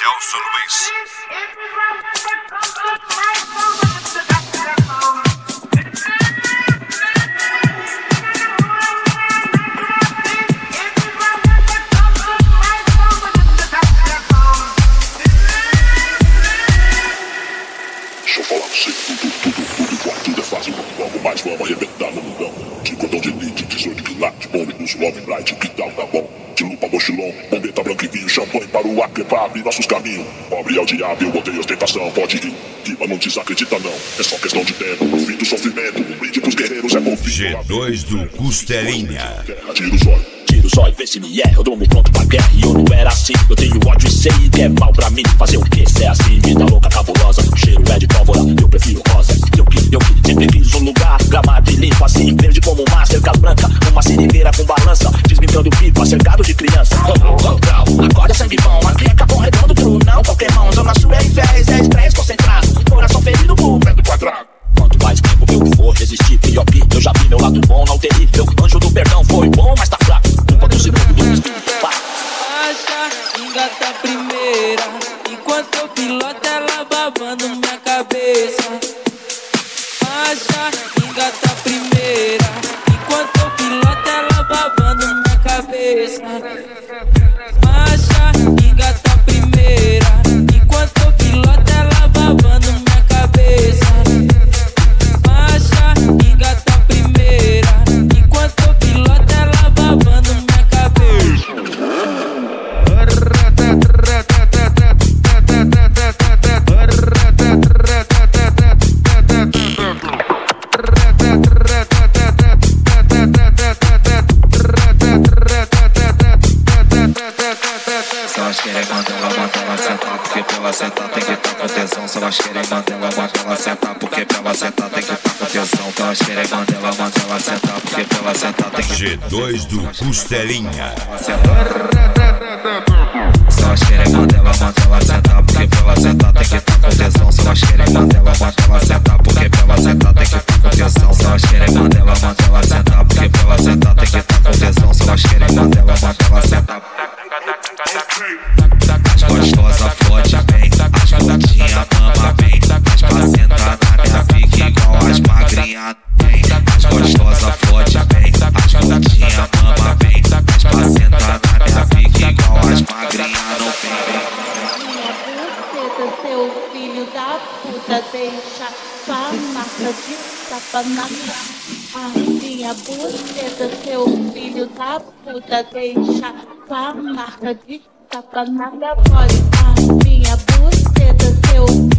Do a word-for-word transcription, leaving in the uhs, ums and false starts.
Celso Luiz. Deixa eu falar pra você, tudo, tudo, tudo igual, tudo é fácil, vamos mais, vamos arrebentar no mundão. De cordão de elite, dezoito quilates, bomba, induz, love, bright, que tal, tá bom? De lupa, mochilão, bombeta, branca e vinho, champanhe para o acre, pra abrir nossos caminhos. Pobre é o diabo, eu odeio ostentação, pode ir, que mas não desacredita não, é só questão de tempo, no fim do sofrimento, um brinde pros guerreiros é convite. G dois do Costelinha. Tira os olhos. Tira o zóio, vê se me erra, eu durmo pronto pra guerra. E eu não era assim, eu tenho ódio e sei que é mal pra mim. Fazer o que se é assim, vida louca, cabulosa. O cheiro é de pólvora, eu prefiro rosa. Eu que, eu que sempre quis um lugar gramado e limpo assim, verde como uma cerca branca, uma seringueira com balança, desmintando pipa, cercado de criança. Oh, oh, oh, acorda sangue bom, aqui é capão redondo, tu não, qualquer mão. Zona sul é inveja, é estresse concentrado, coração ferido por vento quadrado. Quanto mais tempo eu for resistir, pior que eu já vi meu lado bom, não terrível. Anjo do perdão foi bom, mas tá fraco. Enquanto o segundo do espírito pá. Acha, engata a primeira, enquanto eu piloto ela babando minha cabeça. Acha, engata a primeira, enquanto eu piloto ela babando minha cabeça. Acha, engata a primeira, enquanto eu piloto ela babando minha cabeça. Acha, engata a primeira, enquanto eu piloto ela babando minha cabeça. Se elas querem mandar ela, manda ela sentar, porque pra ela sentar tem que estar com tesão. Se elas querem mandar ela, manda ela sentar, porque pra ela sentar tem que estar com tesão. Se elas querem mandar ela, manda ela sentar, porque pra ela sentar tem que G dois do Costelinha. Se elas querem mandar ela, manda ela sentar, porque pra ela sentar tem que estar com tesão. Se elas querem mandar ela, manda ela sentar, porque pra ela sentar tem que estar com tesão. Se elas querem mandar ela, manda ela sentar, porque pra ela sentar tem que estar com tesão. Se elas querem mandar ela, manda ela sentar. As gostosas pode bem, as gordinhas mama bem, as pra sentar na minha pique igual as magrinhas tem. As gostosas pode bem, as gordinhas mama bem, as pra sentar na minha pique igual as magrinhas não tem. Minha buceta, seu filho da puta, deixa sua marca de tapa na cara. Minha buceta, seu filho da puta, deixa sua marca de tapa na minha body. Minha buceta, seu